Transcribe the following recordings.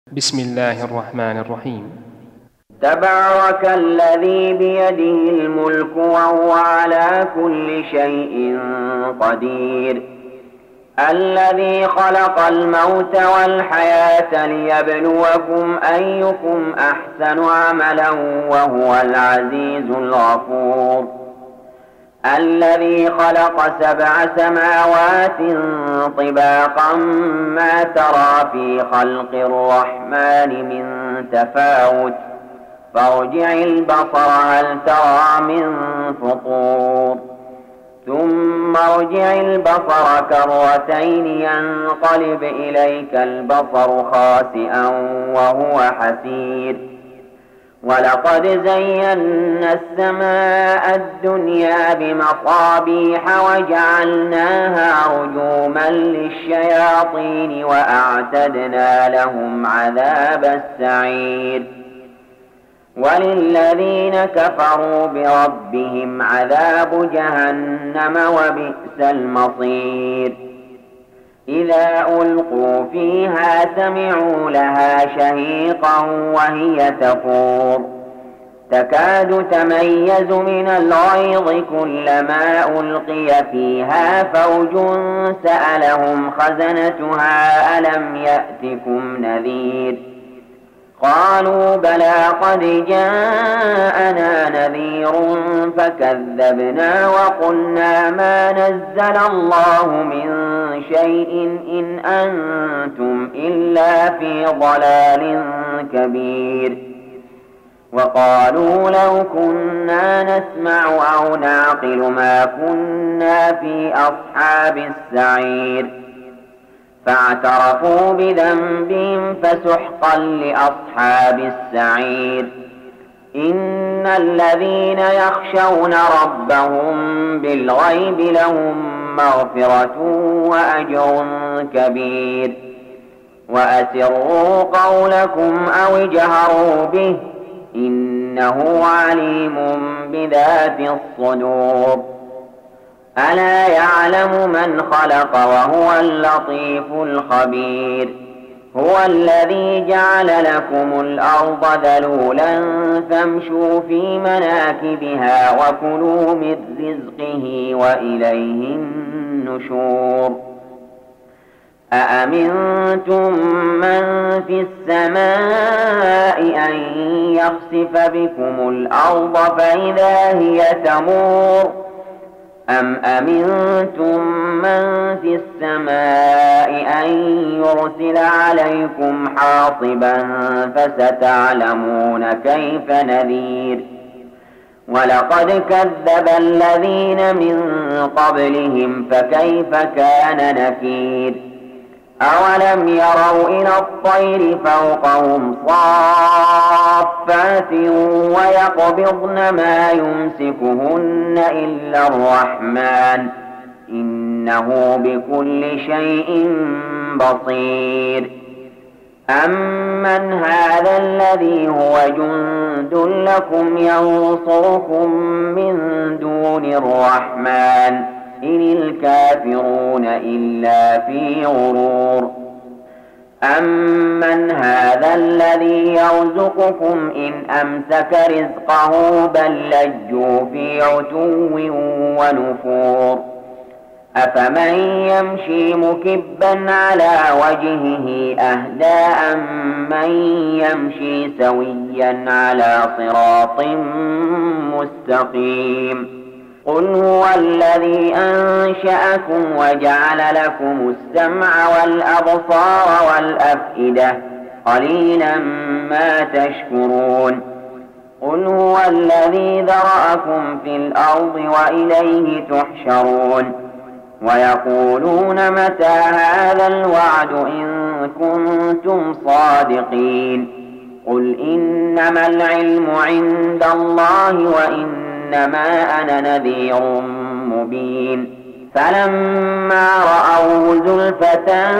بسم الله الرحمن الرحيم. تبارك الذي بيده الملك وهو على كل شيء قدير، الذي خلق الموت والحياة ليبلوكم أيكم أحسن عملا وهو العزيز الغفور، الذي خلق 7 سماوات طباقا ما ترى في خلق الرحمن من تفاوت، فارجع البصر هل ترى من فطور، ثم ارجع البصر كرتين ينقلب إليك البصر خاسئا وهو حسير، ولقد زينا السماء الدنيا بمصابيح وجعلناها رجوما للشياطين وأعتدنا لهم عذاب السعير، وللذين كفروا بربهم عذاب جهنم وبئس المصير. إذا ألقوا فيها سمعوا لها شهيقا وهي تفور، تكاد تميز من الغيظ كلما ألقي فيها فوج سألهم خزنتها ألم يأتكم نذير، قالوا بلى قد جاءنا نذير فكذبنا وقلنا ما نزل الله من شيء إن أنتم إلا في ضلال كبير، وقالوا لو كنا نسمع أو نعقل ما كنا في أصحاب السعير، فاعترفوا بذنبهم فسحقا لأصحاب السعير. إن الذين يخشون ربهم بالغيب لهم مغفرة وأجر كبير، وأسروا قولكم أو اجهروا به إنه عليم بذات الصدور. ألا يعلم من خلق وهو اللطيف الخبير، هو الذي جعل لكم الأرض ذلولا فامشوا في مناكبها وكلوا من رزقه وإليه النشور. أأمنتم من في السماء أن يخسف بكم الأرض فإذا هي تمور، أم أمنتم من في السماء أن يرسل عليكم حاصبا فستعلمون كيف نذير. ولقد كذب الذين من قبلهم فكيف كان نكير. أولم يروا إلى الطير فوقهم صافات ويقبضن ما يمسكهن إلا الرحمن إنه بكل شيء بصير. أمن هذا الذي هو جند لكم ينصركم من دون الرحمن إن الكافرون إلا في غرور. أمن هذا الذي يرزقكم إن أمسك رزقه بل لجوا في عتو ونفور. أفمن يمشي مكبا على وجهه أهدى أمن يمشي سويا على صراط مستقيم. قل هو الذي أنشأكم وجعل لكم السمع والأبصار والأفئدة قليلا ما تشكرون. قل هو الذي ذرأكم في الأرض وإليه تحشرون. ويقولون متى هذا الوعد إن كنتم صادقين. قل إنما العلم عند الله وإنما أنا نذير مبين. فلما رأوه زلفة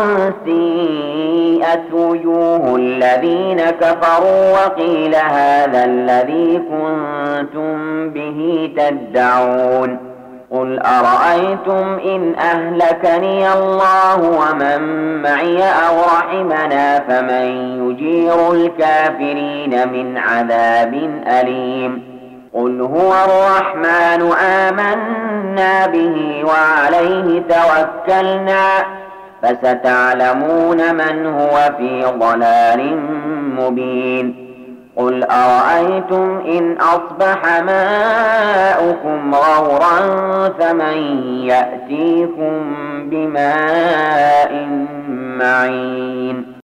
سيئت وجوه الذين كفروا وقيل هذا الذي كنتم به تدعون. قل أرأيتم إن أهلكني الله ومن معي أو رحمنا فمن يجير الكافرين من عذاب أليم قل هو الرحمن آمنا به وعليه توكلنا فستعلمون من هو في ضلال مبين قل أرأيتم إن أصبح ماؤكم غورا فمن يأتيكم بماء معين